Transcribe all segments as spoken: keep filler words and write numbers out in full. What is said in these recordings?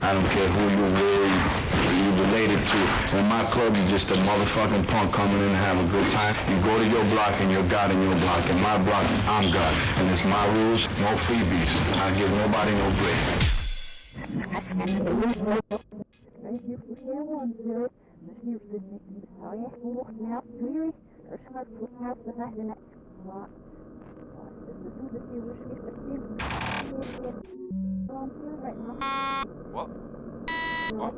I don't care who you with, who you related to. In my club, you just a motherfucking punk coming in to have a good time. You go to your block and you're God in your block. In my block, I'm God. And it's my rules, no freebies. I give nobody no break. What? What?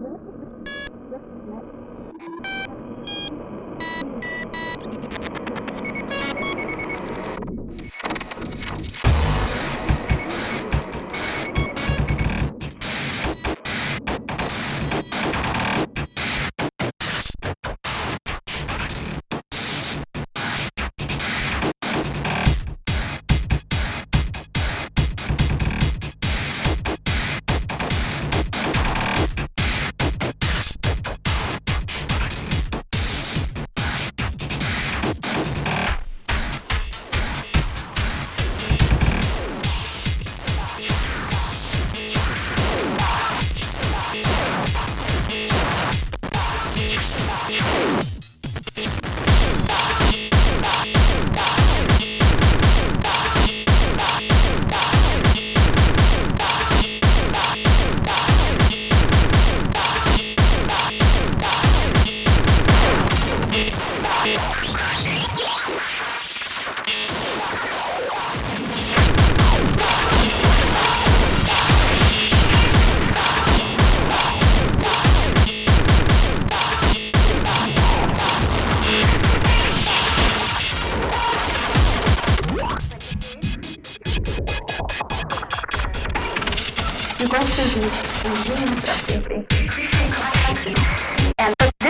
You go to the, the rooms of the, the and